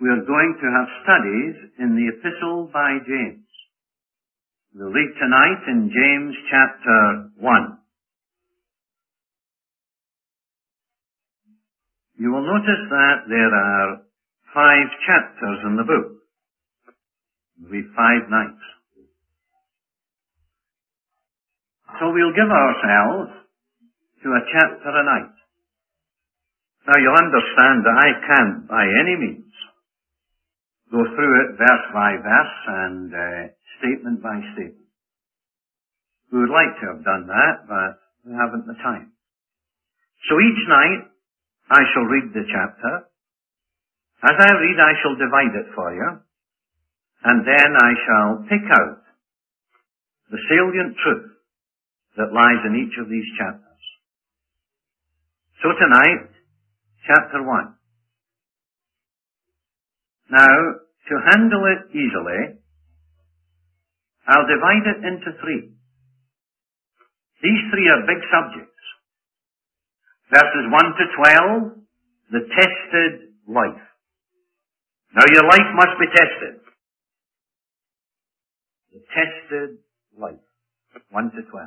we are going to have studies in the Epistle by James. We'll read tonight in James chapter 1. You will notice that there are 5 chapters in the book. We'll read 5 nights. So we'll give ourselves to a chapter a night. Now you'll understand that I can't by any means go through it verse by verse and statement by statement. We would like to have done that, but we haven't the time. So each night I shall read the chapter. As I read, I shall divide it for you, and then I shall pick out the salient truth that lies in each of these chapters. So tonight, chapter 1. Now, to handle it easily, I'll divide it into 3. These 3 are big subjects. Verses 1 to 12, the tested life. Now your life must be tested. The tested life. 1 to 12.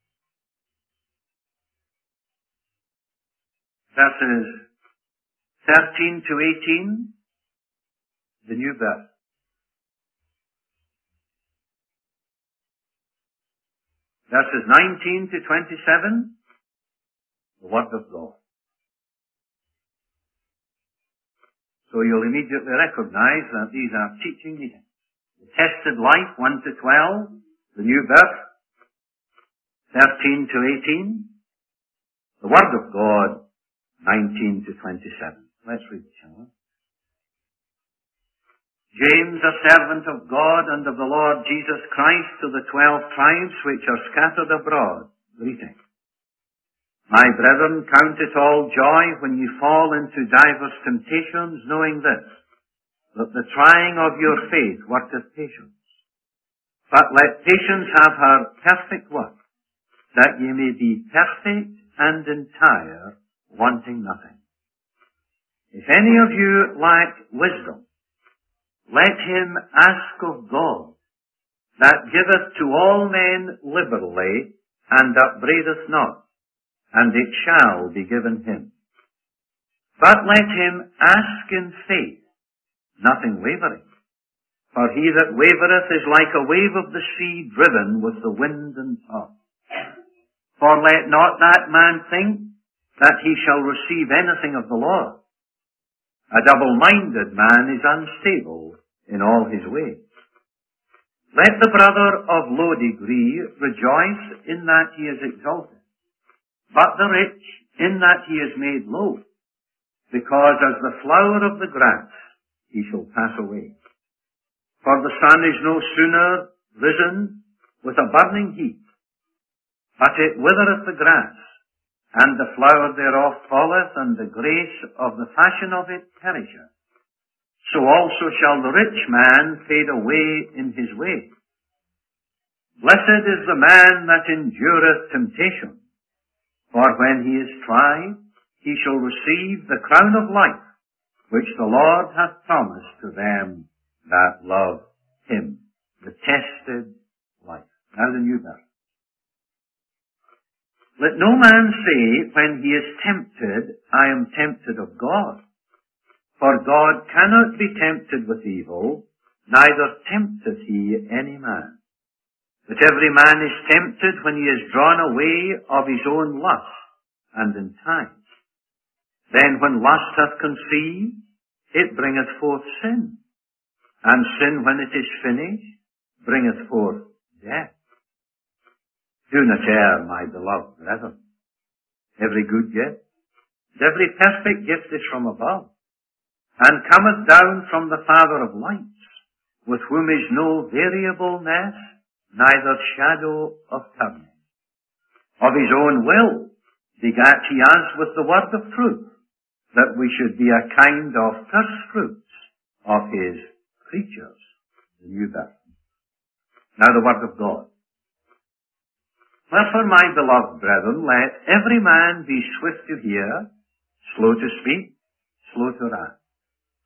Verses 13 to 18, the new birth. Verses 19 to 27, the Word of God. So you'll immediately recognize that these are teaching meetings. The tested life, 1 to 12, the new birth, 13 to 18, the Word of God, 19 to 27. Let's read, shall we? James, a servant of God and of the Lord Jesus Christ, to the 12 tribes which are scattered abroad, greeting. My brethren, count it all joy when you fall into divers temptations, knowing this, that the trying of your faith worketh patience. But let patience have her perfect work, that ye may be perfect and entire, wanting nothing. If any of you lack wisdom, let him ask of God, that giveth to all men liberally, and upbraideth not, and it shall be given him. But let him ask in faith, nothing wavering. For he that wavereth is like a wave of the sea driven with the wind and tossed. For let not that man think that he shall receive anything of the Lord. A double-minded man is unstable in all his ways. Let the brother of low degree rejoice in that he is exalted, but the rich in that he is made low, because as the flower of the grass he shall pass away. For the sun is no sooner risen with a burning heat, but it withereth the grass, and the flower thereof falleth, and the grace of the fashion of it perisheth. So also shall the rich man fade away in his way. Blessed is the man that endureth temptation, for when he is tried, he shall receive the crown of life, which the Lord hath promised to them that love him. The tested life. Now the new birth. Let no man say when he is tempted, I am tempted of God. For God cannot be tempted with evil, neither tempteth he any man. But every man is tempted when he is drawn away of his own lust and enticed. Then when lust hath conceived, it bringeth forth sin. And sin, when it is finished, bringeth forth death. Do not err, my beloved brethren. Every good gift, every perfect gift is from above, and cometh down from the Father of lights, with whom is no variableness, neither shadow of turning. Of his own will begat he us with the word of truth, that we should be a kind of first fruits of his creatures, the new birth. Now the word of God. Wherefore, my beloved brethren, let every man be swift to hear, slow to speak, slow to wrath.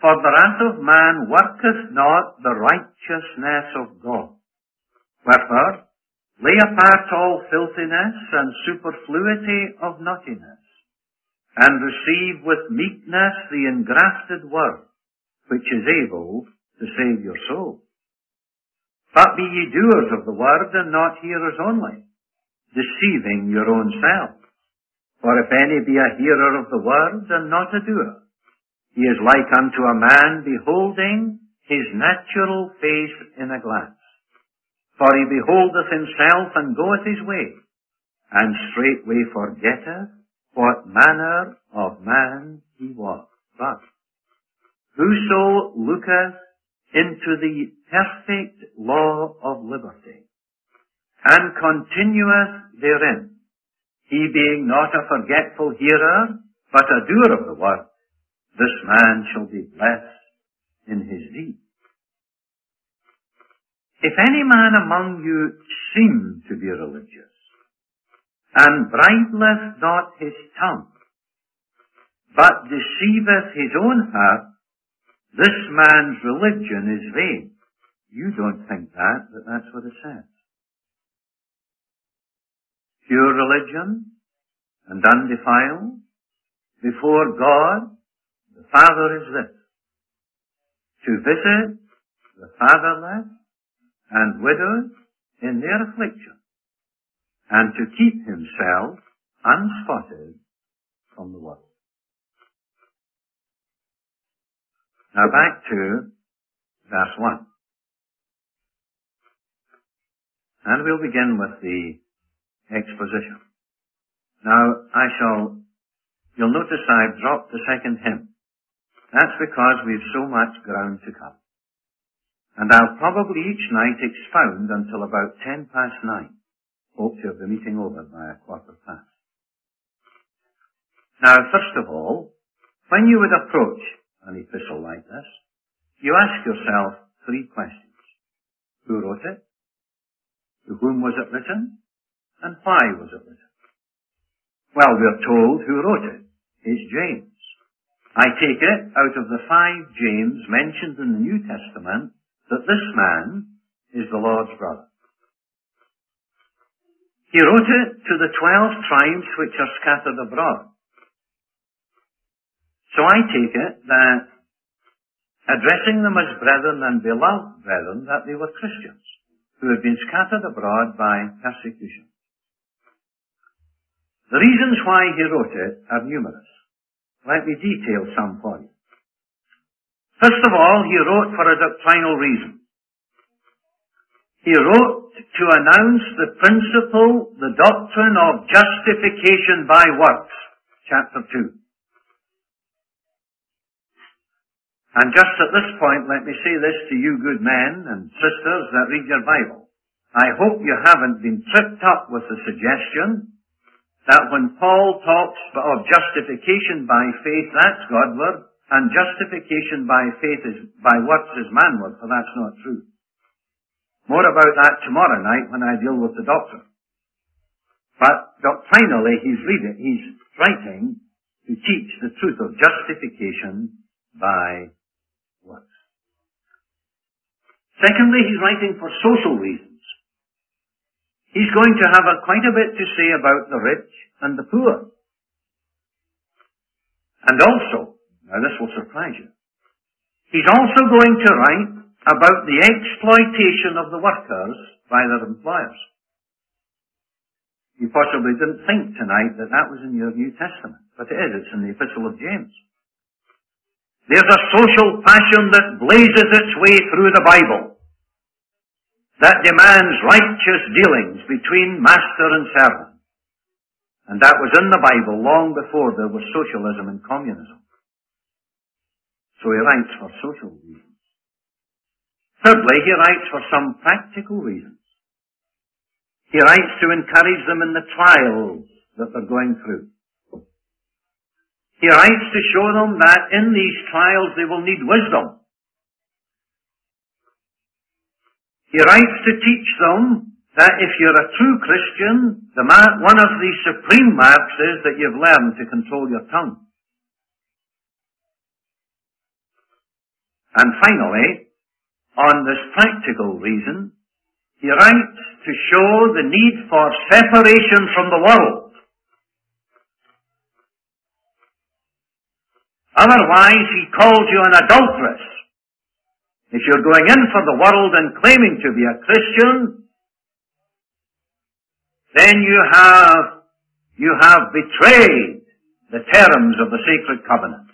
For the wrath of man worketh not the righteousness of God. Wherefore, lay apart all filthiness and superfluity of naughtiness, and receive with meekness the engrafted word, which is able to save your soul. But be ye doers of the word, and not hearers only, deceiving your own selves. For if any be a hearer of the word, and not a doer, he is like unto a man beholding his natural face in a glass. For he beholdeth himself, and goeth his way, and straightway forgetteth what manner of man he was. But whoso looketh into the perfect law of liberty, and continueth therein, he being not a forgetful hearer, but a doer of the word, this man shall be blessed in his deed. If any man among you seem to be religious, and bridleth not his tongue, but deceiveth his own heart, this man's religion is vain. You don't think that, but that's what it says. Pure religion and undefiled before God the Father is this: to visit the fatherless and widows in their affliction, and to keep himself unspotted from the world. Now back to verse 1. And we'll begin with the exposition. Now you'll notice I've dropped the second hymn. That's because we've so much ground to cover. And I'll probably each night expound until about 9:10. Hope to have the meeting over by 9:15. Now, first of all, when you would approach an epistle like this, you ask yourself 3 questions. Who wrote it? To whom was it written? And why was it written? Well, we're told who wrote it. It's James. I take it out of the 5 James mentioned in the New Testament that this man is the Lord's brother. He wrote it to the 12 tribes which are scattered abroad. So I take it that, addressing them as brethren and beloved brethren, that they were Christians who had been scattered abroad by persecution. The reasons why he wrote it are numerous. Let me detail some for you. First of all, he wrote for a doctrinal reason. He wrote to announce the principle, the doctrine of justification by works, chapter 2. And just at this point, let me say this to you good men and sisters that read your Bible. I hope you haven't been tripped up with the suggestion that when Paul talks of justification by faith, that's Godward, and justification by faith by works is manward, for that's not true. More about that tomorrow night when I deal with the doctrine. But doctrinally, he's writing to teach the truth of justification by works. Secondly, he's writing for social reasons. He's going to have quite a bit to say about the rich and the poor. And also, now this will surprise you, he's also going to write about the exploitation of the workers by their employers. You possibly didn't think tonight that that was in your New Testament, but it is. It's in the Epistle of James. There's a social passion that blazes its way through the Bible that demands righteous dealings between master and servant. And that was in the Bible long before there was socialism and communism. So he writes for social reasons. Thirdly, he writes for some practical reasons. He writes to encourage them in the trials that they're going through. He writes to show them that in these trials they will need wisdom. He writes to teach them that if you're a true Christian, one of the supreme marks is that you've learned to control your tongue. And finally, on this practical reason, he writes to show the need for separation from the world. Otherwise, he calls you an adulteress. If you're going in for the world and claiming to be a Christian, then you have betrayed the terms of the sacred covenant.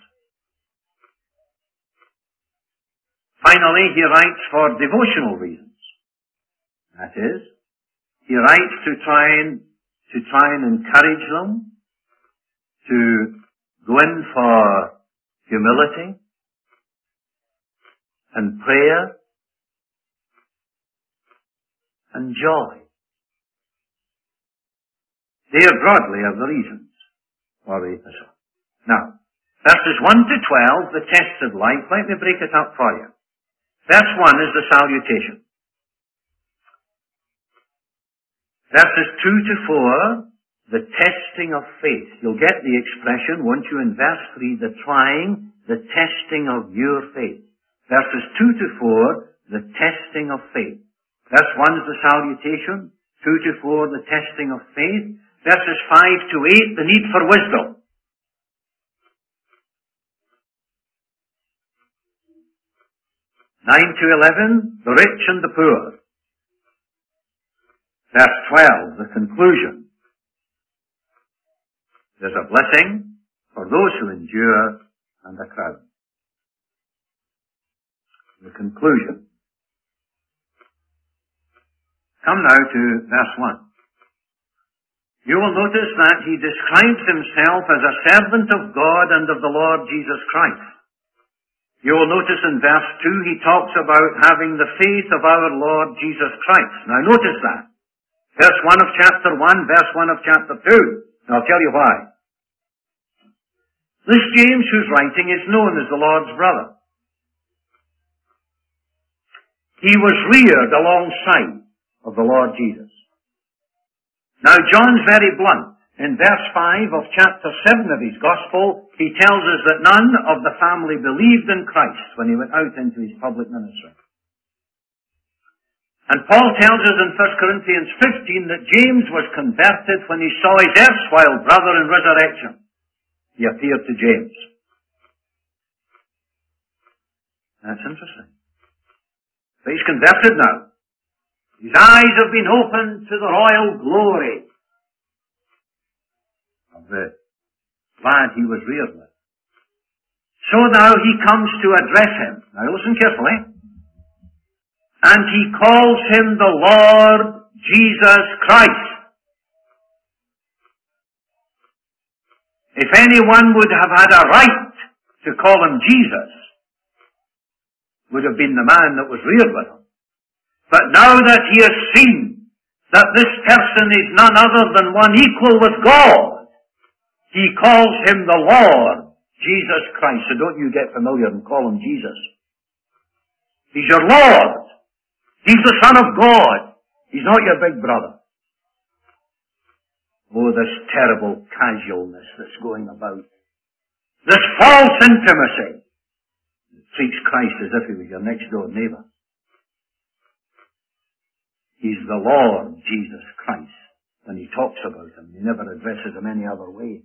Finally, he writes for devotional reasons. That is, he writes to try and encourage them to go in for humility and prayer and joy. They are broadly of the reasons for the epistle. Now, verses 1 to 12, the test of life, let me break it up for you. Verse 1 is the salutation. Verses 2 to 4, the testing of faith. You'll get the expression, won't you, in verse 3, the trying, the testing of your faith. Verses 2 to 4, the testing of faith. Verse 1 is the salutation. 2 to 4, the testing of faith. Verses 5 to 8, the need for wisdom. Nine to 11, the rich and the poor. Verse 12, the conclusion. There's a blessing for those who endure and a crown. The conclusion. Come now to verse 1. You will notice that he describes himself as a servant of God and of the Lord Jesus Christ. You will notice in verse 2 he talks about having the faith of our Lord Jesus Christ. Now notice that. Verse 1 of chapter 1, verse 1 of chapter 2. And I'll tell you why. This James who's writing is known as the Lord's brother. He was reared alongside of the Lord Jesus. Now John's very blunt. In verse 5 of chapter 7 of his Gospel, he tells us that none of the family believed in Christ when he went out into his public ministry. And Paul tells us in 1 Corinthians 15 that James was converted when he saw his erstwhile brother in resurrection. He appeared to James. That's interesting. But he's converted now. His eyes have been opened to the royal glory of the lad he was reared with. So now he comes to address him. Now listen carefully. And he calls him the Lord Jesus Christ. If anyone would have had a right to call him Jesus, would have been the man that was reared with him. But now that he has seen that this person is none other than one equal with God, he calls him the Lord Jesus Christ. So don't you get familiar and call him Jesus. He's your Lord. He's the Son of God. He's not your big brother. Oh, this terrible casualness that's going about. This false intimacy that treats Christ as if he was your next door neighbor. He's the Lord Jesus Christ. When he talks about him, he never addresses him any other way.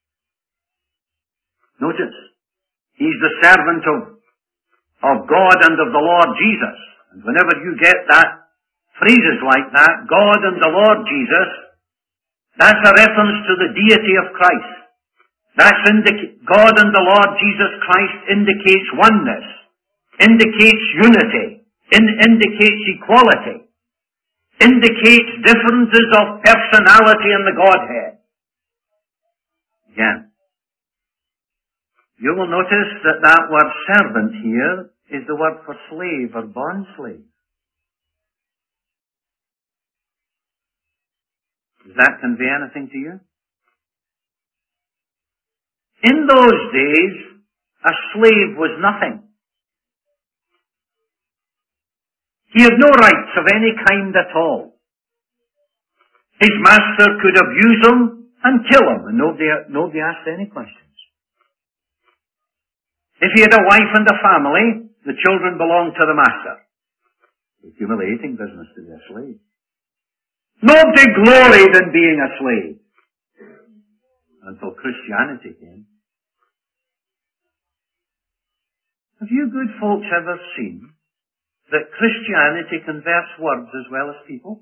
Notice, he's the servant of God and of the Lord Jesus. And whenever you get that, phrases like that, God and the Lord Jesus, that's a reference to the deity of Christ. God and the Lord Jesus Christ indicates oneness, indicates unity, indicates equality, indicates differences of personality in the Godhead. Again, you will notice that that word servant here is the word for slave or bondslave. Does that convey anything to you? In those days, a slave was nothing. He had no rights of any kind at all. His master could abuse him and kill him, and nobody asked any questions. If he had a wife and a family, The children belong to the master. It's a humiliating business to be a slave. Nobody gloried in being a slave until Christianity came. Have you good folks ever seen that Christianity converts words as well as people?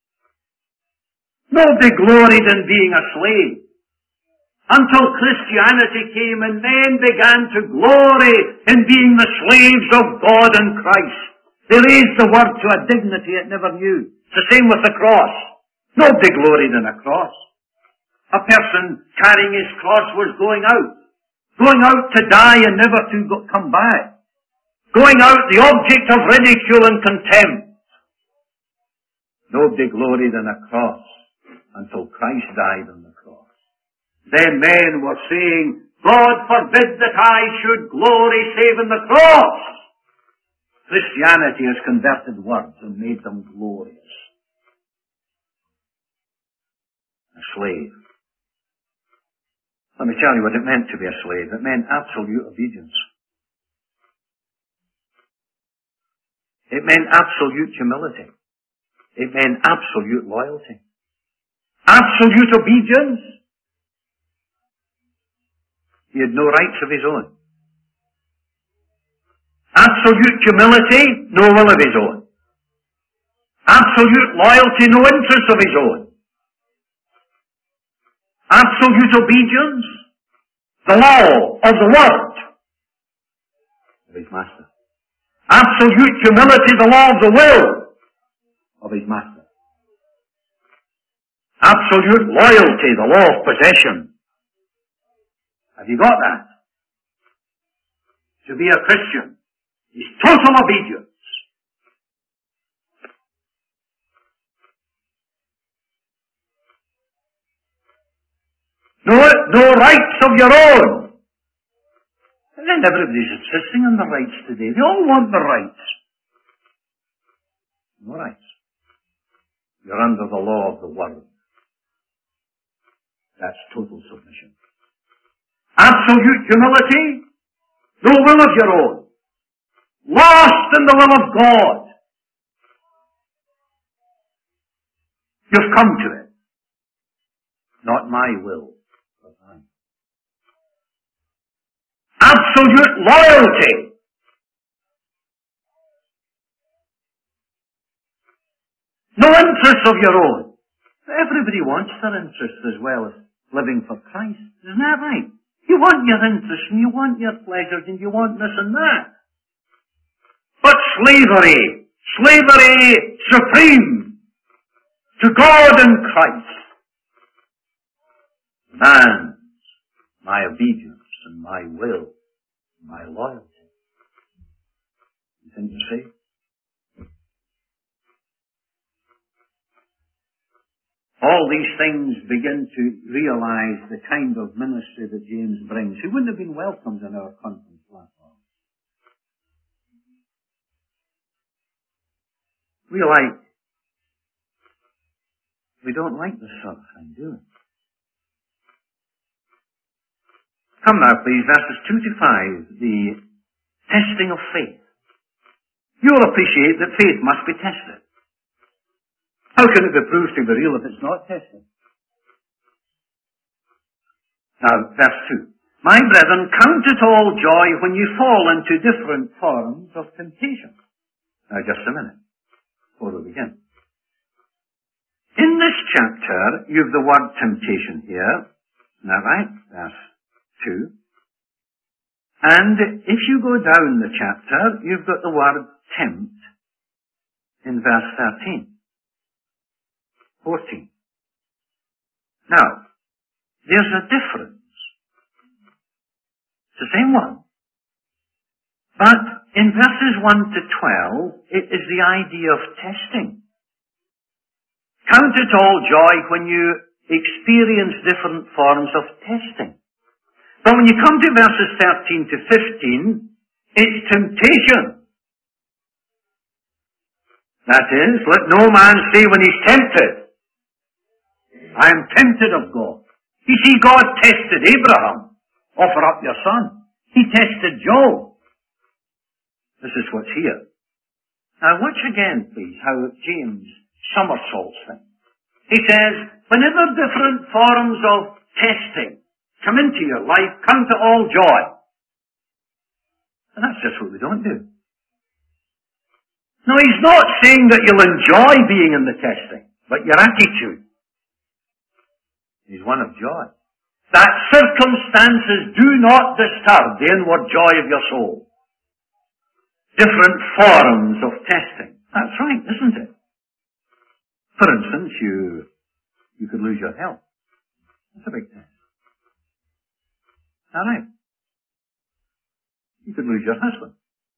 Nobody gloried in being a slave until Christianity came and men began to glory in being the slaves of God and Christ. They raised the word to a dignity it never knew. It's the same with the cross. Nobody gloried in a cross. A person carrying his cross was going out to die and never to come back. Going out the object of ridicule and contempt. Nobody gloried in a cross until Christ died on the cross. Then men were saying, God forbid that I should glory save in the cross. Christianity has converted words and made them glorious. A slave. Let me tell you what it meant to be a slave. It meant absolute obedience. It meant absolute humility. It meant absolute loyalty. Absolute obedience. He had no rights of his own. Absolute humility, no will of his own. Absolute loyalty, no interest of his own. Absolute obedience, the law of the word of his master. Absolute humility, the law of the will of his master. Absolute loyalty, the law of possession. Have you got that? To be a Christian is total obedience. No rights of your own. And then everybody's insisting on the rights today. They all want the rights. No rights. You're under the law of the world. That's total submission. Absolute humility. No will of your own. Lost in the will of God. You've come to it. Not my will, but thine. Absolute loyalty. No interest of your own. Everybody wants their interest as well as living for Christ. Isn't that right? You want your interest and you want your pleasures and you want this and that. But slavery supreme to God and Christ demands my obedience and my will, my loyalty. You think you see? All these things begin to realize the kind of ministry that James brings. He wouldn't have been welcomed in our conference platform. We don't like this sort of thing, do we? Come now, please, verses 2 to 5, the testing of faith. You'll appreciate that faith must be tested. How can it be proved to be real if it's not tested? Now, verse 2. My brethren, count it all joy when you fall into different forms of temptation. Now, just a minute before we begin. In this chapter, you've the word temptation here. Isn't that right? Verse 2. And if you go down the chapter, you've got the word tempt in verse 13. 14. Now, there's a difference. It's the same one. But in verses 1 to 12, it is the idea of testing. Count it all joy when you experience different forms of testing. But when you come to verses 13 to 15, it's temptation. That is, let no man say when he's tempted, I am tempted of God. You see, God tested Abraham. Offer up your son. He tested Job. This is what's here. Now watch again, please, how James somersaults things. He says, whenever different forms of testing come into your life, come to all joy. And that's just what we don't do. No, he's not saying that you'll enjoy being in the testing, but your attitude is one of joy. That circumstances do not disturb the inward joy of your soul. Different forms of testing. That's right, isn't it? For instance, you could lose your health. That's a big test. All right. You could lose your husband.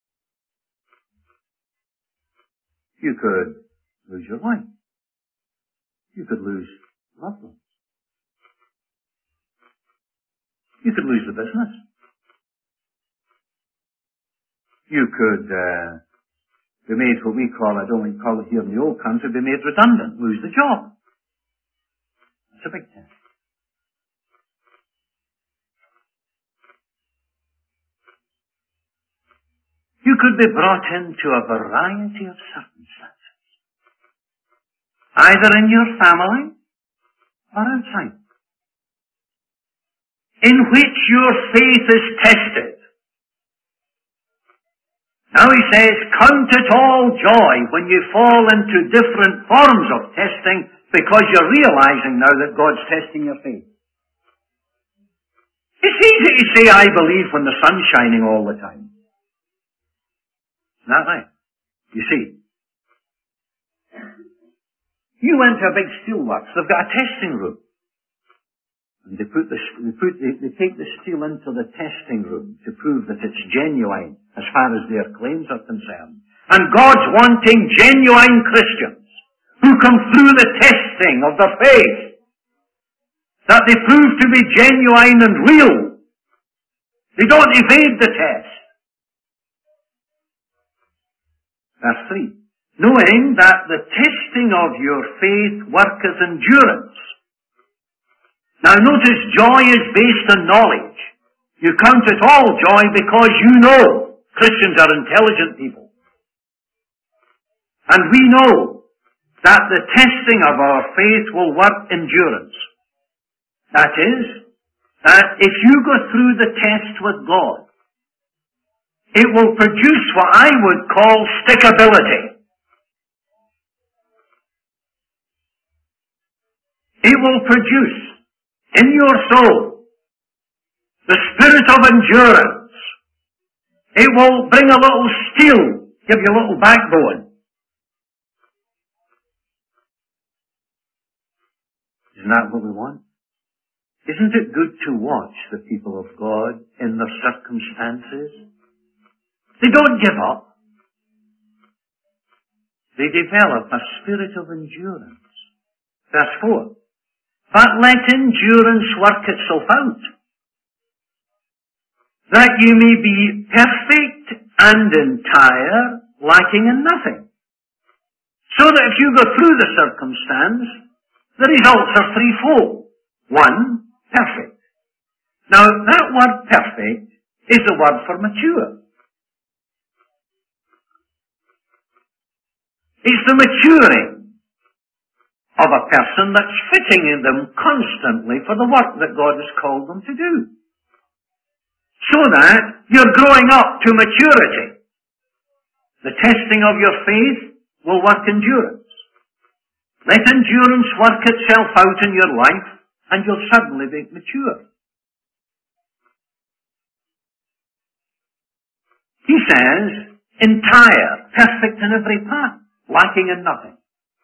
You could lose your wife. You could lose loved ones. You could lose the business. You could be made what we call, I don't call it here in the old country, be made redundant, lose the job. That's a big test. You could be brought into a variety of circumstances, either in your family or outside, in which your faith is tested. Now he says, count it all joy when you fall into different forms of testing, because you're realizing now that God's testing your faith. It's easy to say, I believe, when the sun's shining all the time. Isn't that right? You see, you went to a big steelworks, they've got a testing room. And they take the steel into the testing room to prove that it's genuine as far as their claims are concerned. And God's wanting genuine Christians who come through the testing of their faith, that they prove to be genuine and real. They don't evade the test. Verse 3. Knowing that the testing of your faith worketh endurance. Now notice, joy is based on knowledge. You count it all joy because you know Christians are intelligent people. And we know that the testing of our faith will work endurance. That is, that if you go through the test with God, it will produce what I would call stickability. It will produce in your soul the spirit of endurance. It will bring a little steel, give you a little backbone. Isn't that what we want? Isn't it good to watch the people of God in their circumstances? They don't give up. They develop a spirit of endurance. Verse 4. But let endurance work itself out, that you may be perfect and entire, lacking in nothing. So that if you go through the circumstance, the results are threefold. One, perfect. Now, that word perfect is the word for mature. It's the maturing of a person that's fitting in them constantly for the work that God has called them to do. So that you're growing up to maturity. The testing of your faith will work endurance. Let endurance work itself out in your life, and you'll suddenly be mature. He says, entire, perfect in every part, lacking in nothing.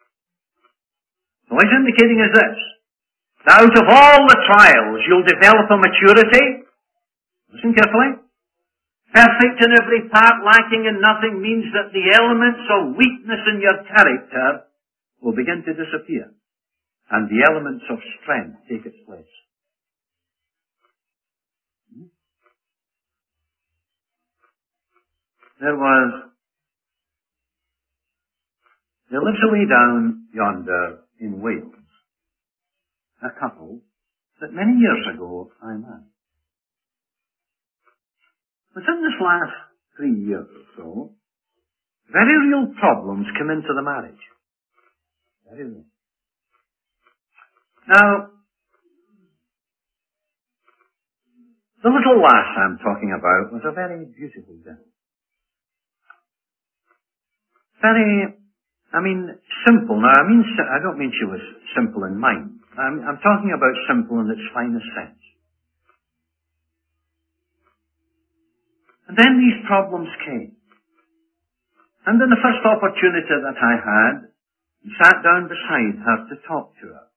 So what he's indicating is this, that out of all the trials you'll develop a maturity. Listen carefully. Perfect in every part, lacking in nothing, means that the elements of weakness in your character will begin to disappear, and the elements of strength take its place. There lives away down yonder in Wales a couple that many years ago I met. Within this last 3 years, so, very real problems come into the marriage. Very real. Now, the little lass I'm talking about was a very beautiful girl. Very, simple. Now, I don't mean she was simple in mind. I'm talking about simple in its finest sense. And then these problems came. And in the first opportunity that I had, I sat down beside her to talk to her.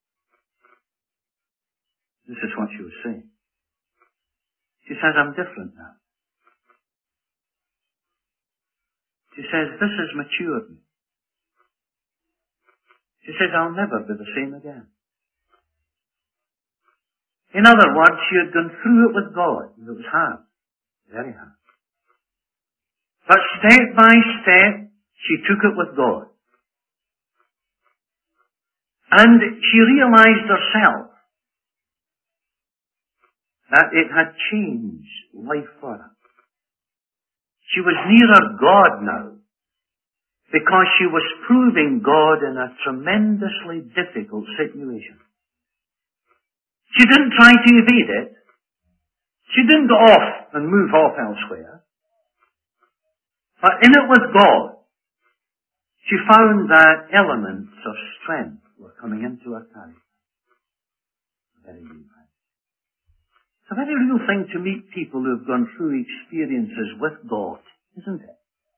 This is what she was saying. She says, I'm different now. She says, this has matured me. She says, I'll never be the same again. In other words, she had gone through it with God. It was hard. Very hard. But step by step, she took it with God. And she realized herself that it had changed life for her. She was nearer God now because she was proving God in a tremendously difficult situation. She didn't try to evade it. She didn't go off and move off elsewhere. But in it with God, she found that elements of strength were coming into her character. Very real. It's a very real thing to meet people who have gone through experiences with God, isn't it?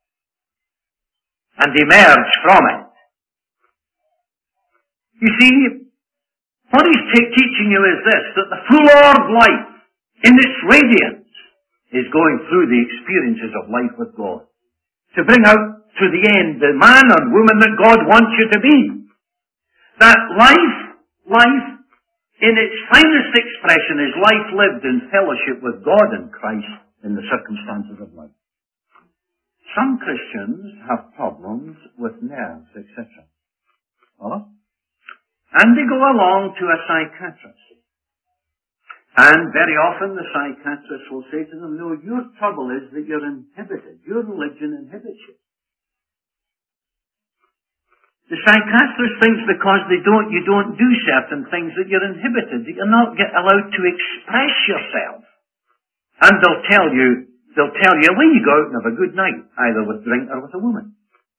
And emerge from it. You see, what he's teaching you is this, that the full orb life, in its radiance, is going through the experiences of life with God. To bring out to the end the man and woman that God wants you to be. That life, in its finest expression, is life lived in fellowship with God and Christ in the circumstances of life. Some Christians have problems with nerves, etc. Follow? And they go along to a psychiatrist. And very often the psychiatrist will say to them, no, your trouble is that you're inhibited. Your religion inhibits you. The psychiatrist thinks because you don't do certain things that you're inhibited, that you're not allowed to express yourself. And they'll tell you, well, you go out and have a good night, either with drink or with a woman.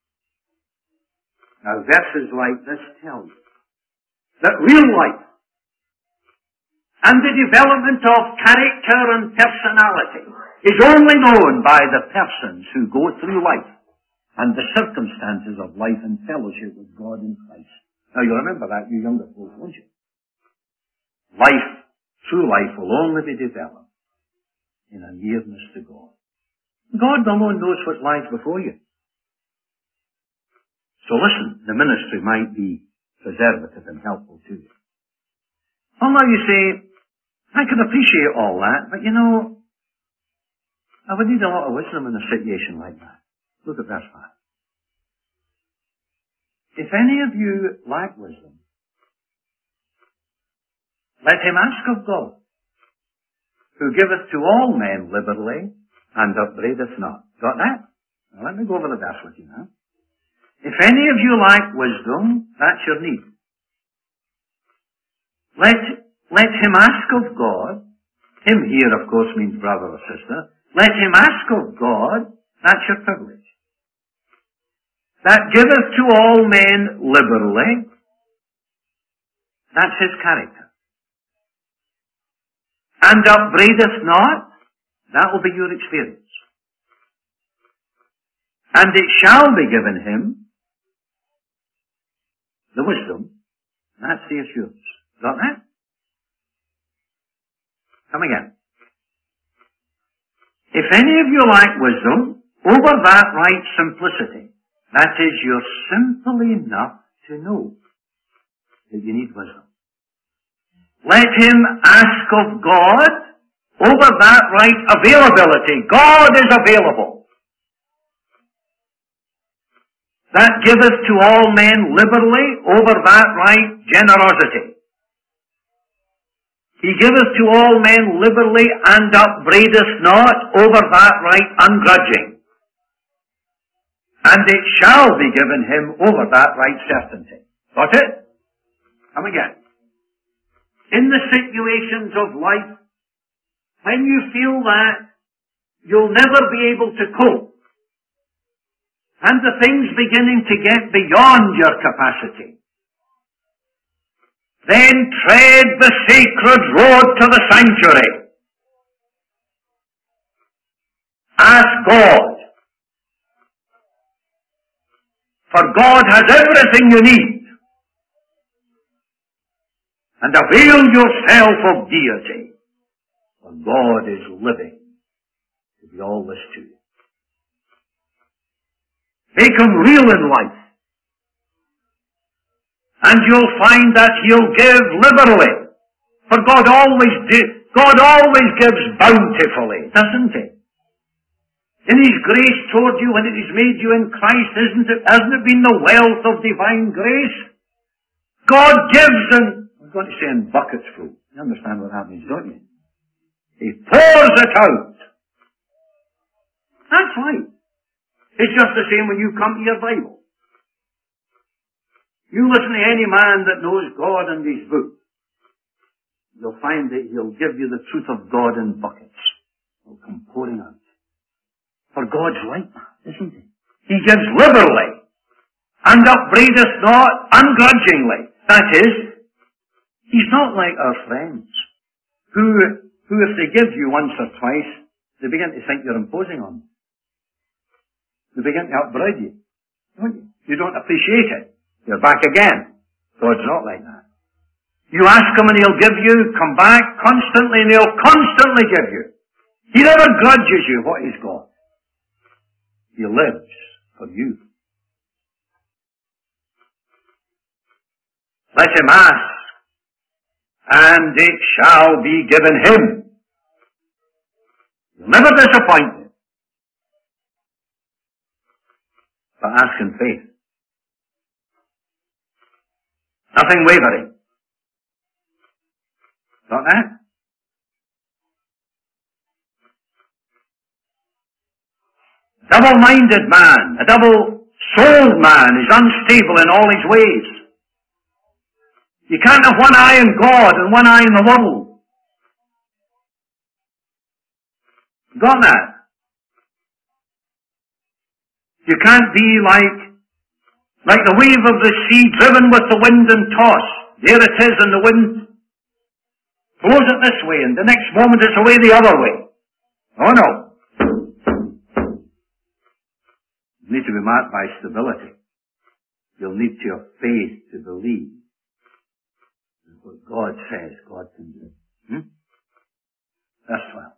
Now verses like this tell you that real life and the development of character and personality is only known by the persons who go through life and the circumstances of life in fellowship with God in Christ. Now you remember that, you younger folks, won't you? True life will only be developed in a nearness to God. God alone knows what lies before you. So listen, the ministry might be preservative and helpful to you. Well, now you say, I can appreciate all that, but I would need a lot of wisdom in a situation like that. Look at verse 5. If any of you lack wisdom, let him ask of God, who giveth to all men liberally, and upbraideth not. Got that? Now let me go over the verse with you now. If any of you lack wisdom, that's your need. Let him ask of God. Him here, of course, means brother or sister. Let him ask of God. That's your privilege. That giveth to all men liberally. That's his character. And upbraideth not. That will be your experience. And it shall be given him the wisdom. That's the assurance. Got that? Come again. If any of you lack wisdom, over that right simplicity. That is, you're simple enough to know that you need wisdom. Let him ask of God over that right availability. God is available. That giveth to all men liberally, over that right generosity. He giveth to all men liberally and upbraideth not, over that right ungrudging. and it shall be given him over that right certainty. Got it? Come again. In the situations of life, when you feel that you'll never be able to cope, and the things beginning to get beyond your capacity, then tread the sacred road to the sanctuary. Ask God. For God has everything you need. And avail yourself of deity. For God is living to be all this to you. Make him real in life. And you'll find that he'll give liberally. For God always gives bountifully, doesn't he? In his grace toward you, when it is made you in Christ, hasn't it been the wealth of divine grace? God gives in, I'm going to say in buckets full. You understand what that means, don't you? He pours it out. That's right. It's just the same when you come to your Bible. You listen to any man that knows God and his book. You'll find that he'll give you the truth of God in buckets. He'll come pouring out. For God's like that, isn't he? He gives liberally and upbraideth not ungrudgingly. That is, he's not like our friends who if they give you once or twice, they begin to think you're imposing on them. They begin to upbraid you. Don't you? You don't appreciate it. You're back again. God's not like that. You ask him and he'll give you, come back constantly and he'll constantly give you. He never grudges you what he's got. He lives for you. Let him ask, and it shall be given him. You'll never disappoint him. But ask in faith. Nothing wavering. Got that? Double-minded man, a double-souled man is unstable in all his ways. You can't have one eye in God and one eye in the world. Got that? You can't be like the wave of the sea driven with the wind and tossed. There it is, and the wind blows it this way, and the next moment it's away the other way. Oh no. You need to be marked by stability. You'll need to have faith to believe that what God says, God can do. Verse 12.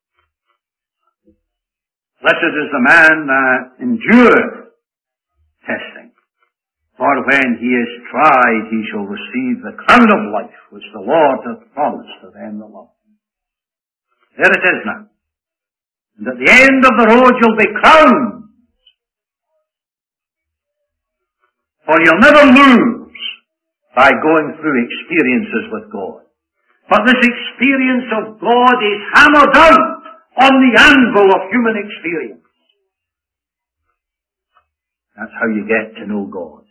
Blessed is the man that endureth testing. For when he is tried, he shall receive the crown of life, which the Lord hath promised to them that love him. There it is now. And at the end of the road you'll be crowned. For you'll never lose by going through experiences with God. But this experience of God is hammered out on the anvil of human experience. That's how you get to know God.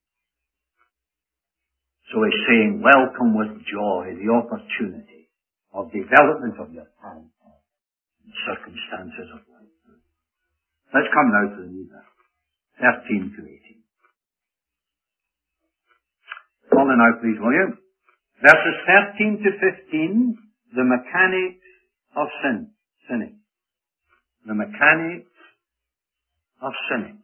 So he's saying, welcome with joy the opportunity of development of your talent and circumstances of life. Let's come now to the new verse, 13 to 18. Follow now, please, will you? Verses 13 to 15, the mechanics of sinning. The mechanics of sinning.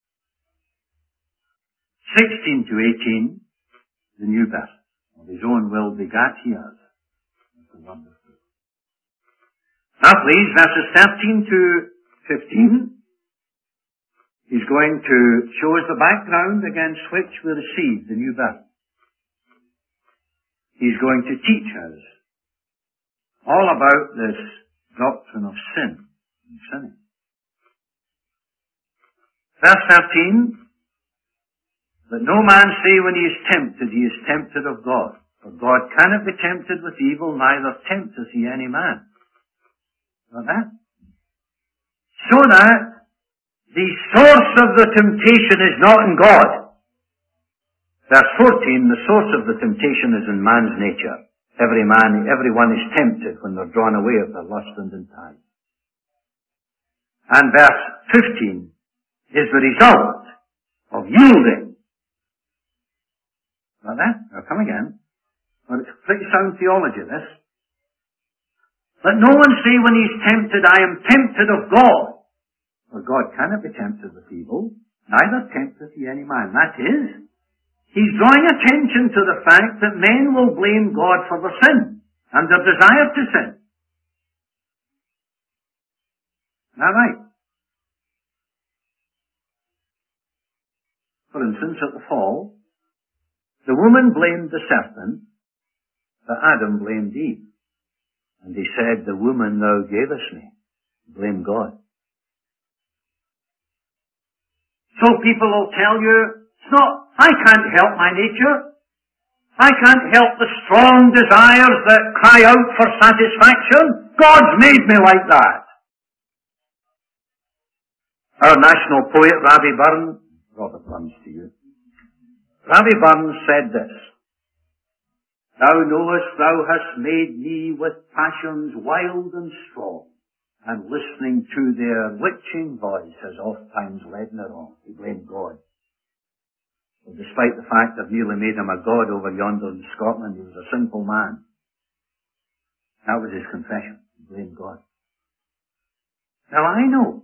16 to 18, the new birth. Of his own will begat he us. That's wonderful. Now please, verses 13 to 15, he's going to show us the background against which we receive the new birth. He's going to teach us all about this doctrine of sin and sinning. Verse 13, that no man say when he is tempted of God. For God cannot be tempted with evil, neither tempteth he any man. Not that? So that the source of the temptation is not in God. Verse 14, the source of the temptation is in man's nature. Everyone is tempted when they're drawn away of their lust and entice. And verse 15 is the result of yielding. Got that? I'll come again. Well, it's pretty sound theology, this. Let no one say when he's tempted, I am tempted of God. For God cannot be tempted with evil, neither tempteth he any man. That is, he's drawing attention to the fact that men will blame God for their sin and their desire to sin. Now, right. For instance, at the fall, the woman blamed the serpent, but Adam blamed Eve. And he said, the woman thou gavest me. Blame God. So people will tell you, it's not, I can't help my nature. I can't help the strong desires that cry out for satisfaction. God's made me like that. Our national poet, Ravi Burns, Robert Burns to you. Ravi Burns said this, Thou knowest thou hast made me with passions wild and strong, and listening to their witching voice has oft times led me wrong. He blamed God. So despite the fact I've nearly made him a god over yonder in Scotland, he was a sinful man. That was his confession. He blamed God. Now I know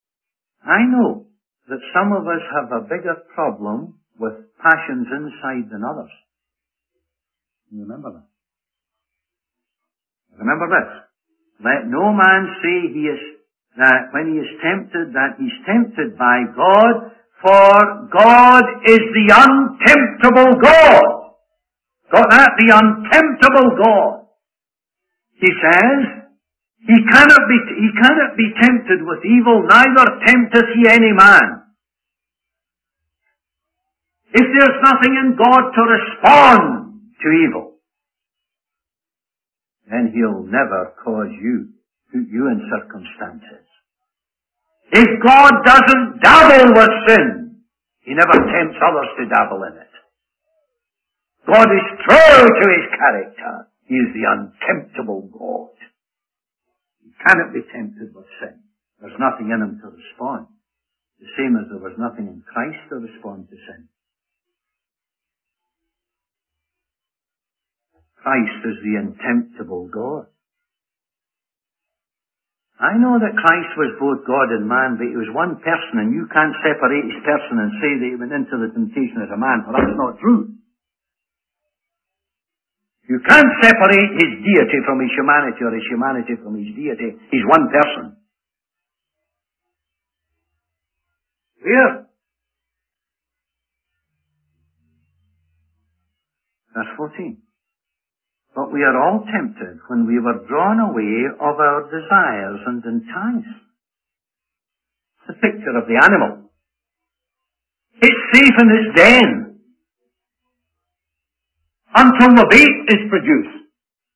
that some of us have a bigger problem with passions inside than others. You remember that? Remember this. Let no man say that when he is tempted, that he's tempted by God, for God is the untemptable God. Got that? The untemptable God. He says, he cannot be tempted with evil, neither tempteth he any man. If there's nothing in God to respond to evil, then he'll never cause you, put you in circumstances. If God doesn't dabble with sin, he never tempts others to dabble in it. God is true to his character. He is the untemptable God. He cannot be tempted with sin. There's nothing in him to respond. The same as there was nothing in Christ to respond to sin. Christ is the untemptable God. I know that Christ was both God and man, but he was one person, and you can't separate his person and say that he went into the temptation as a man, for that's not true. You can't separate his deity from his humanity or his humanity from his deity. He's one person. Here. Verse 14. But we are all tempted when we were drawn away of our desires and enticed. It's a picture of the animal. It's safe in its den until the bait is produced.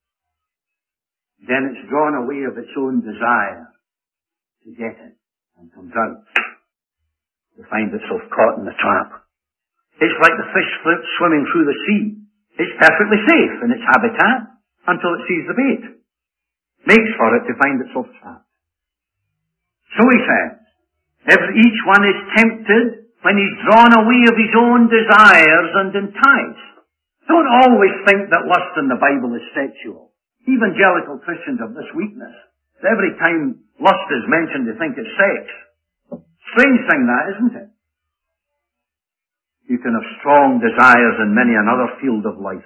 Then it's drawn away of its own desire to get it and comes out to find itself caught in the trap. It's like the fish swimming through the sea. It's perfectly safe in its habitat until it sees the bait. Makes for it to find itself trapped. So he says, each one is tempted when he's drawn away of his own desires and enticed. Don't always think that lust in the Bible is sexual. Evangelical Christians have this weakness. Every time lust is mentioned, they think it's sex. Strange thing that, isn't it? You can have strong desires in many another field of life.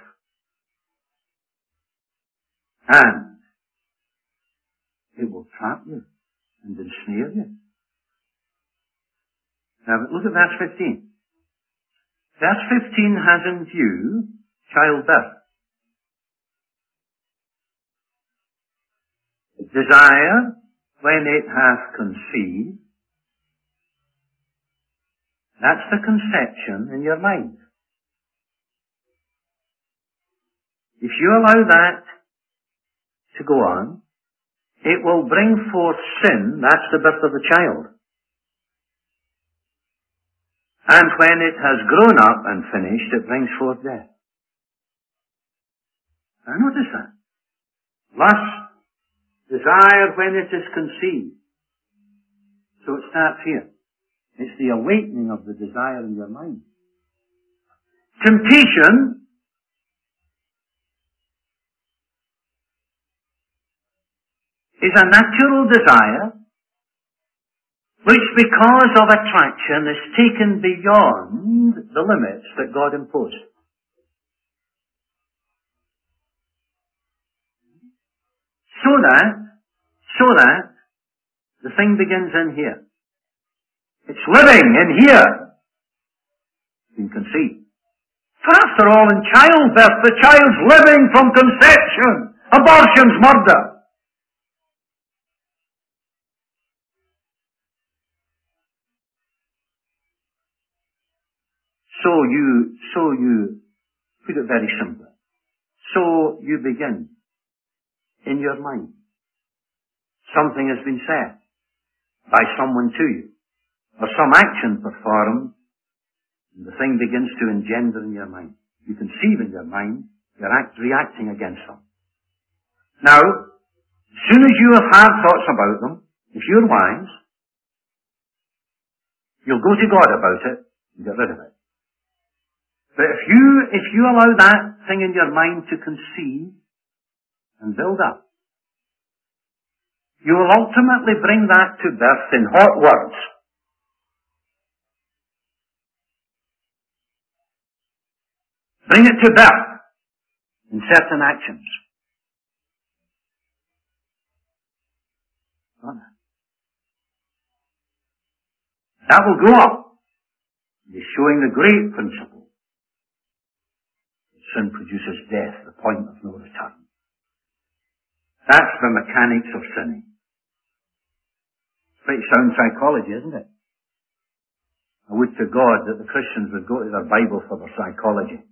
And it will trap you and ensnare you. Now look at verse 15. Verse 15 has in view childbirth. Desire, when it hath conceived, that's the conception in your mind. If you allow that to go on, it will bring forth sin. That's the birth of the child. And when it has grown up and finished, it brings forth death. Now notice that. Lust, desire when it is conceived. So it starts here. It's the awakening of the desire in your mind. Temptation is a natural desire which, because of attraction, is taken beyond the limits that God imposed. So that the thing begins in here. It's living in here. You can see. For after all, in childbirth, the child's living from conception. Abortion's murder. So you put it very simply. So you begin in your mind. Something has been said by someone to you, or some action performed, and the thing begins to engender in your mind. You conceive in your mind, you're reacting against them. Now, as soon as you have hard thoughts about them, if you're wise, you'll go to God about it and get rid of it. But if you allow that thing in your mind to conceive and build up, you will ultimately bring that to birth in hot words. Bring it to birth in certain actions. That will go up. He's showing the great principle. Sin produces death, the point of no return. That's the mechanics of sinning. Pretty sound psychology, isn't it? I would to God that the Christians would go to their Bible for their psychology.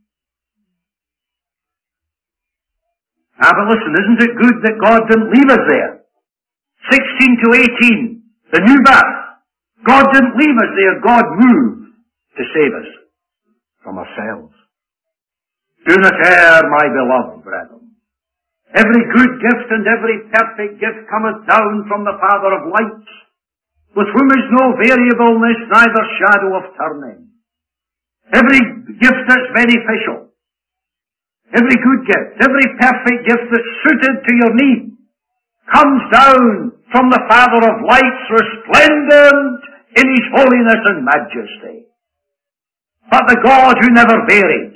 But listen, isn't it good that God didn't leave us there? 16 to 18, the new birth. God didn't leave us there. God moved to save us from ourselves. Do not err, my beloved brethren. Every good gift and every perfect gift cometh down from the Father of lights, with whom is no variableness, neither shadow of turning. Every gift that's beneficial, every good gift, every perfect gift that's suited to your need, comes down from the Father of lights, resplendent in His holiness and majesty. But the God who never varies.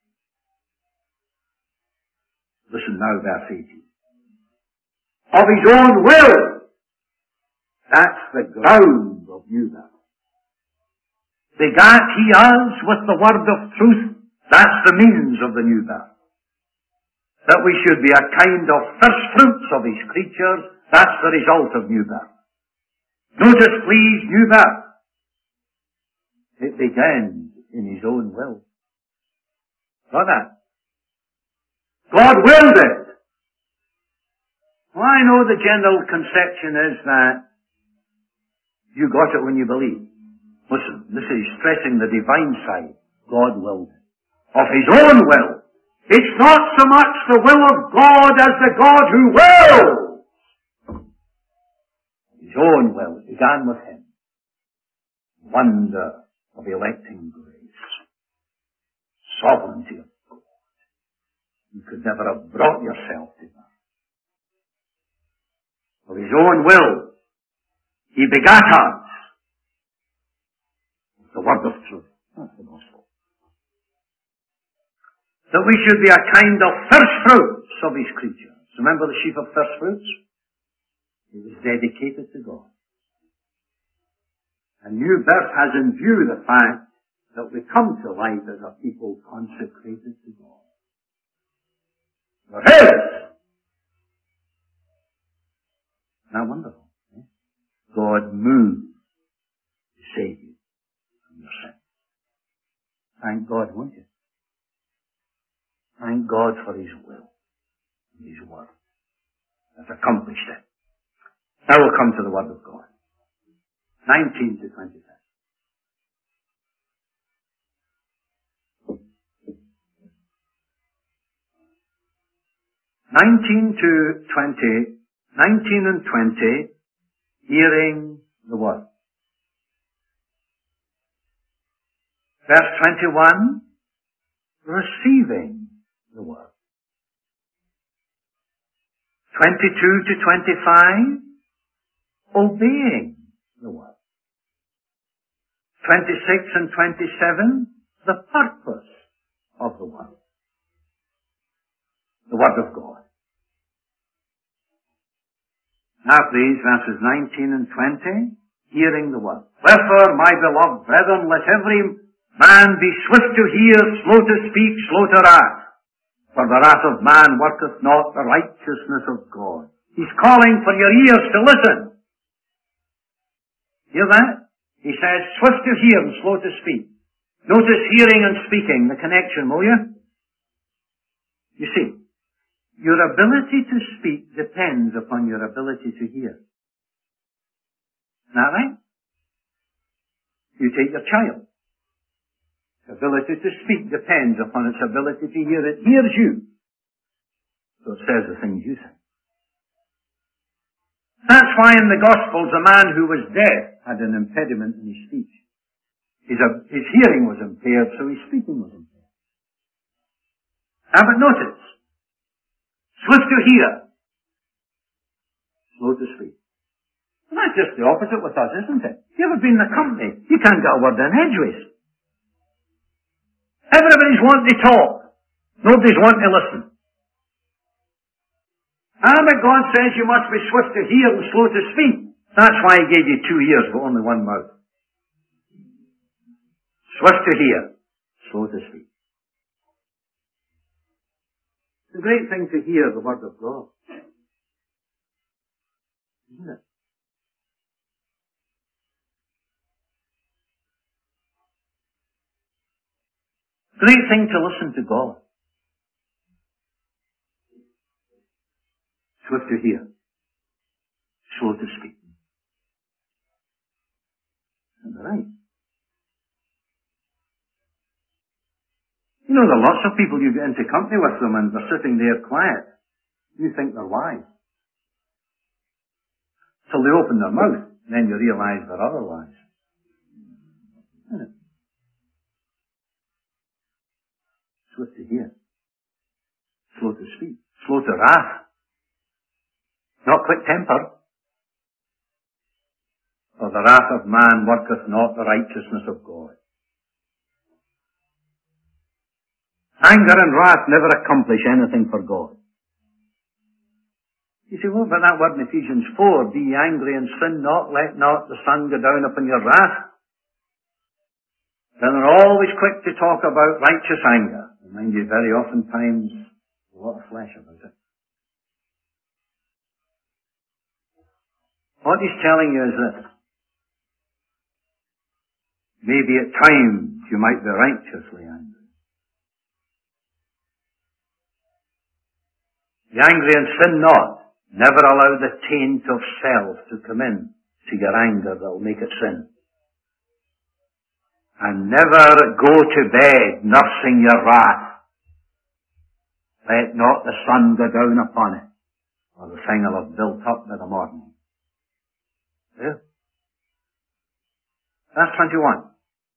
Listen now, verse 18. Of His own will. That's the ground of new birth. Begat He us with the word of truth. That's the means of the new birth. That we should be a kind of first fruits of His creatures. That's the result of new birth. Notice, please, new birth. It begins in His own will. Got that? God willed it. Well, I know the general conception is that you got it when you believe. Listen, this is stressing the divine side. God willed it. Of His own will. It's not so much the will of God as the God who wills. His own will. It began with Him. Wonder of electing grace. Sovereignty of God. You could never have brought yourself to that. Of His own will, He begat us. The word of truth. That's the gospel. That we should be a kind of first fruits of His creatures. Remember the sheaf of first fruits? It was dedicated to God. And new birth has in view the fact that we come to life as a people consecrated to God. We're His! Isn't that wonderful? Eh? God moved to save you from your sin. Thank God, won't you? Thank God for His will and His word. Has accomplished it. Now we'll come to the word of God. 19 to 25. 19 to 20, 19 and 20, hearing the word. Verse 21, receiving the word. 22 to 25, obeying the word. 26 and 27, the purpose of the word. The word of God. Now please, verses 19 and 20, hearing the word. Wherefore, my beloved brethren, let every man be swift to hear, slow to speak, slow to wrath. For the wrath of man worketh not the righteousness of God. He's calling for your ears to listen. Hear that? He says, swift to hear and slow to speak. Notice hearing and speaking, the connection, will you? You see, your ability to speak depends upon your ability to hear. Isn't that right? You take your child. Its ability to speak depends upon its ability to hear. It hears you. So it says the things you say. That's why in the Gospels a man who was deaf had an impediment in his speech. His hearing was impaired, so his speaking was impaired. But notice, swift to hear, slow to speak. And that's just the opposite with us, isn't it? You ever been in a company? You can't get a word in edgeways. Everybody's wanting to talk. Nobody's wanting to listen. But God says you must be swift to hear and slow to speak. That's why He gave you 2 ears but only one mouth. Swift to hear, slow to speak. It's a great thing to hear the word of God. Isn't it? Great thing to listen to God. Swift to hear, slow to speak. Isn't that right? You know, there are lots of people you get into company with them and they're sitting there quiet. You think they're wise. Till they open their mouth, then you realize they're otherwise. Isn't it? Swift to hear, slow to speak, slow to wrath, not quick tempered. For the wrath of man worketh not the righteousness of God. Anger and wrath never accomplish anything for God. You say, well, but that word in Ephesians 4, be ye angry and sin not, let not the sun go down upon your wrath. Then they're always quick to talk about righteous anger. Mind you, very oftentimes, a lot of flesh about it. What he's telling you is this. Maybe at times you might be righteously angry. Be angry and sin not. Never allow the taint of self to come in to your anger that will make it sin. And never go to bed nursing your wrath. Let not the sun go down upon it, or the thing will have built up by the morning. Yeah. Verse 21.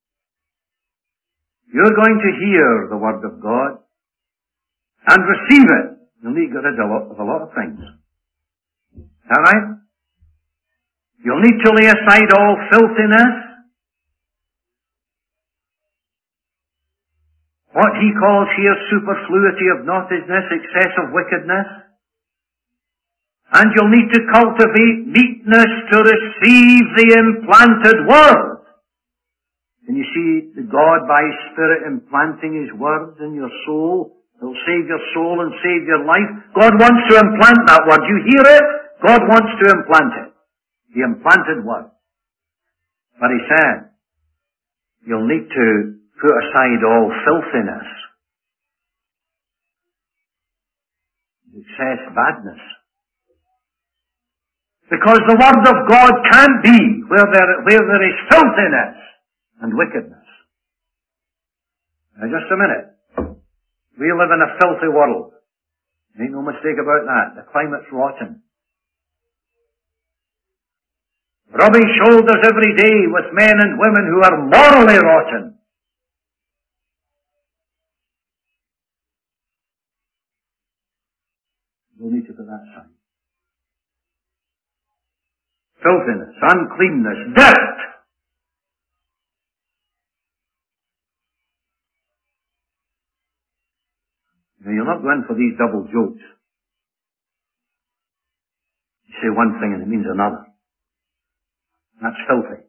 You're going to hear the word of God and receive it. You'll need to get rid of a lot of things. Alright? You'll need to lay aside all filthiness. What he calls here superfluity of naughtiness, excess of wickedness. And you'll need to cultivate meekness to receive the implanted word. And you see the God by His Spirit implanting His word in your soul. He'll save your soul and save your life. God wants to implant that word. You hear it? God wants to implant it. The implanted word. But He said, you'll need to put aside all filthiness, excess badness. Because the word of God can't be where there is filthiness and wickedness. Now just a minute. We live in a filthy world. Make no mistake about that. The climate's rotten. Rubbing shoulders every day with men and women who are morally rotten. We'll need to put that aside. Filthiness, uncleanness, dirt. Now, you're not going for these double jokes. You say one thing and it means another. That's filthy.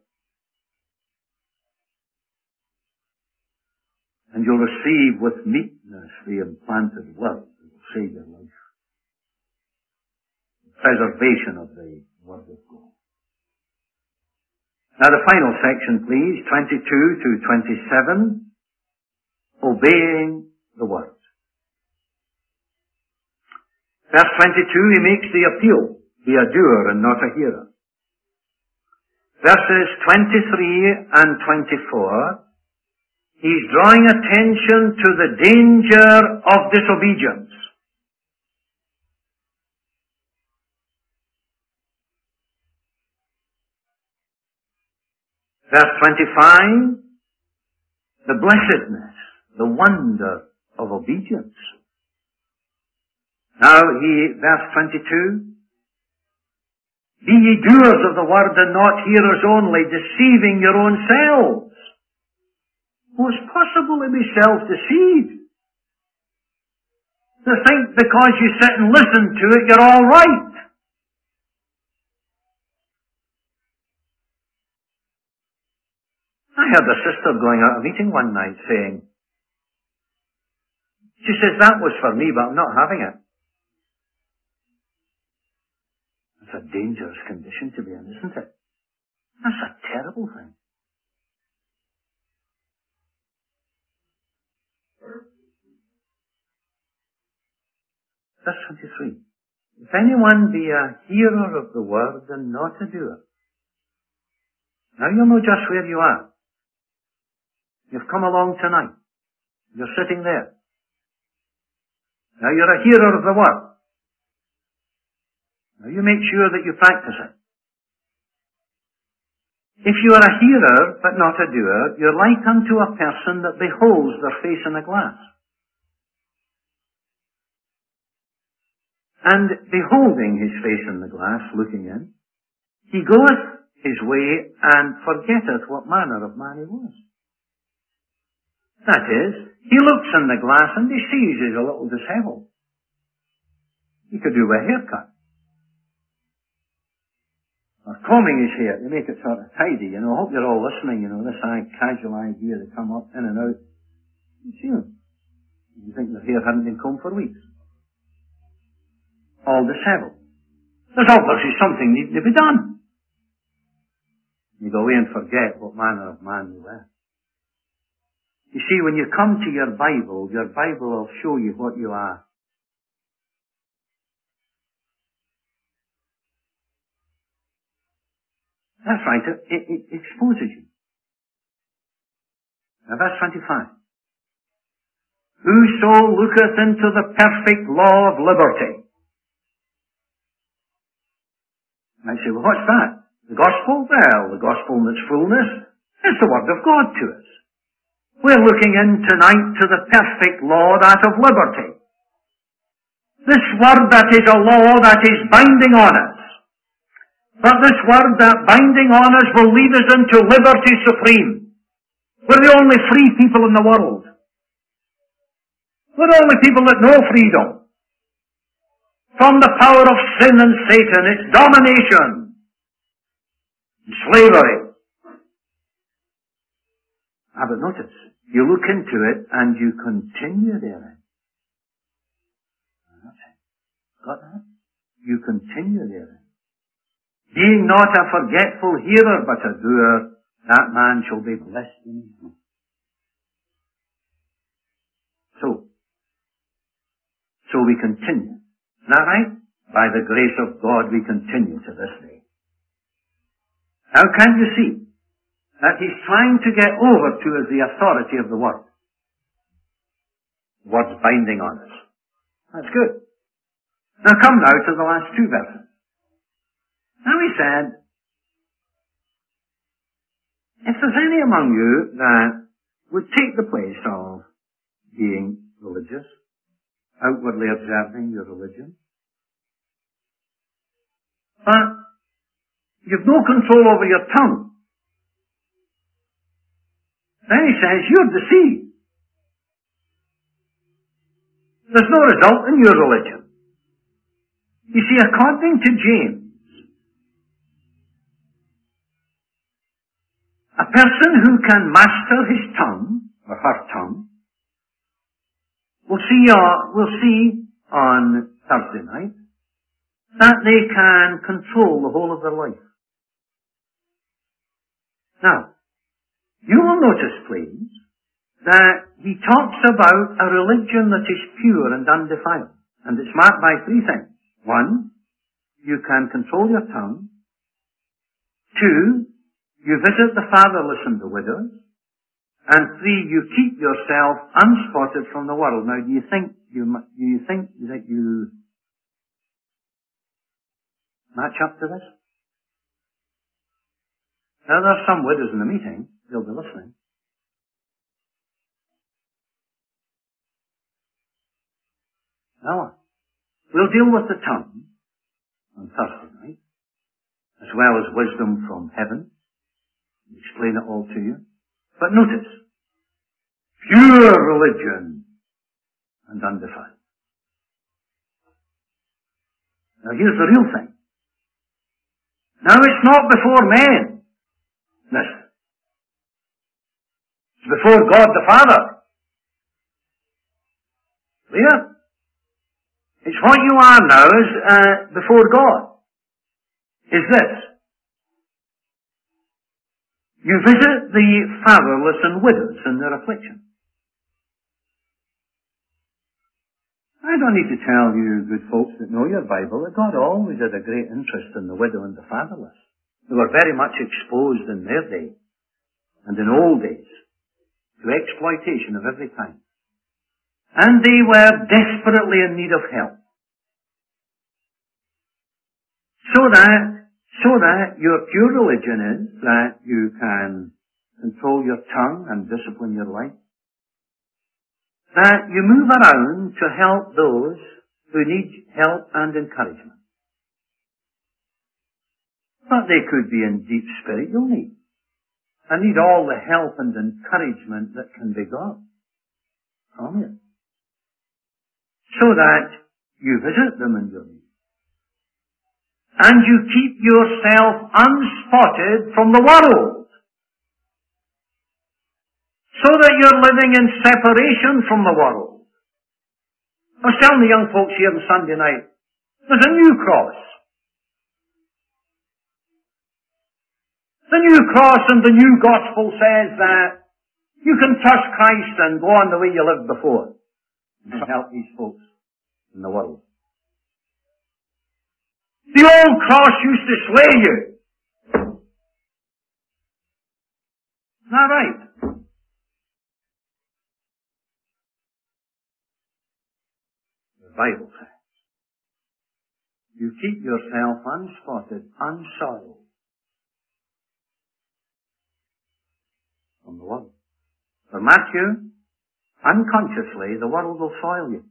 And you'll receive with meekness the implanted word that will save your life. The preservation of the word of God. Now the final section, please, 22 to 27, obeying the word. Verse 22, he makes the appeal, be a doer and not a hearer. Verses 23 and 24, he's drawing attention to the danger of disobedience. Verse 25, the blessedness, the wonder of obedience. Now verse 22, be ye doers of the word and not hearers only, deceiving your own selves. Well, it's possible to be self-deceived. To think because you sit and listen to it, you're all right. I heard a sister going out of a meeting one night saying, she says, that was for me, but I'm not having it. That's a dangerous condition to be in, isn't it? That's a terrible thing. Verse 23. If anyone be a hearer of the word and not a doer. Now you'll know just where you are. You've come along tonight. You're sitting there. Now you're a hearer of the word. Now you make sure that you practice it. If you are a hearer but not a doer, you're like unto a person that beholds their face in a glass. And beholding his face in the glass, looking in, he goeth his way and forgetteth what manner of man he was. That is, he looks in the glass and he sees he's a little dishevelled. He could do with a haircut. Or combing his hair to make it sort of tidy, I hope you're all listening, this casual idea to come up in and out. You see them. You think their hair hadn't been combed for weeks. All dishevelled. There's obviously something needing to be done. You go away and forget what manner of man you were. You see, when you come to your Bible will show you what you are. That's right, it exposes you. Now verse 25. Whoso looketh into the perfect law of liberty. And I say, well, what's that? The gospel? Well, the gospel in its fullness is the word of God to us. We're looking in tonight to the perfect law, that of liberty. This word that is a law that is binding on us. But this word that binding on us will lead us into liberty supreme. We're the only free people in the world. We're the only people that know freedom. From the power of sin and Satan, its domination, and slavery. But notice, you look into it and you continue therein. That's it. Got that? You continue therein. Being not a forgetful hearer, but a doer, that man shall be blessed in his doing. So we continue. Isn't that right? By the grace of God, we continue to this day. How can you see that he's trying to get over to us the authority of the word? What's binding on us? That's good. Now come now to the last two verses. Now he said, if there's any among you that would take the place of being religious, outwardly observing your religion, but you've no control over your tongue, then he says, you're deceived. There's no result in your religion. You see, according to James, a person who can master his tongue, or her tongue, we'll see on Thursday night, that they can control the whole of their life. Now, you will notice, please, that he talks about a religion that is pure and undefiled. And it's marked by three things. One, you can control your tongue. Two, you visit the fatherless and the widows. And three, you keep yourself unspotted from the world. Now, do you think that you match up to this? Now, there are some widows in the meeting. They'll be listening. Now, we'll deal with the tongue on Thursday night, as well as wisdom from heaven. I'll explain it all to you. But notice, pure religion and undefiled. Now here's the real thing. Now it's not before men. Listen. It's before God the Father. Clear? It's what you are now is before God. Is this. You visit the fatherless and widows in their affliction. I don't need to tell you, good folks that know your Bible, that God always had a great interest in the widow and the fatherless. They were very much exposed in their day, and in old days, to exploitation of every kind. And they were desperately in need of help. So that your pure religion is that you can control your tongue and discipline your life. That you move around to help those who need help and encouragement. But they could be in deep spiritual need and need all the help and encouragement that can be got from you. So that you visit them in your need. And you keep yourself unspotted from the world. So that you're living in separation from the world. I was telling the young folks here on Sunday night, there's a new cross. The new cross and the new gospel says that you can trust Christ and go on the way you lived before and help these folks in the world. The old cross used to slay you. Isn't that right? The Bible says, you keep yourself unspotted, unsoiled from the world. For Matthew, unconsciously, the world will soil you.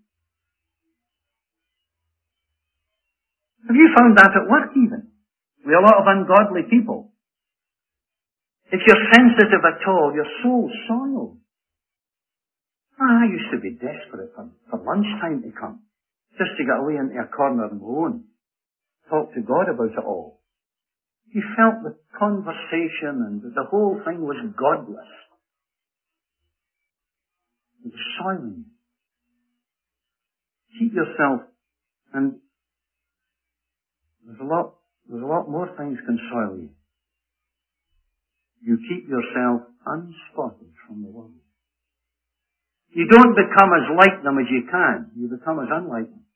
Have you found that at work even? With a lot of ungodly people. If you're sensitive at all, your soul's soiled. I used to be desperate for lunchtime to come, just to get away into a corner and moan, talk to God about it all. You felt the conversation and the whole thing was godless. It was soiling. Keep yourself, and there's a lot more things can soil you. You keep yourself unspotted from the world. You don't become as like them as you can. You become as unlike them.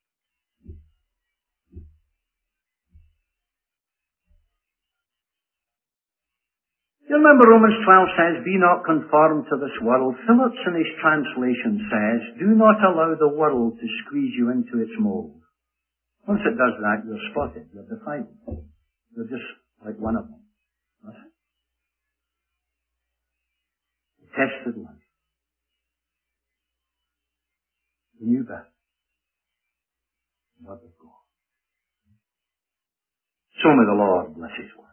You remember Romans 12 says, be not conformed to this world. Phillips in his translation says, do not allow the world to squeeze you into its mold. Once it does that, you're spotted, you're defined. You're just like one of them. That's it. The tested life. The new birth. The Word of God. So may the Lord bless His word.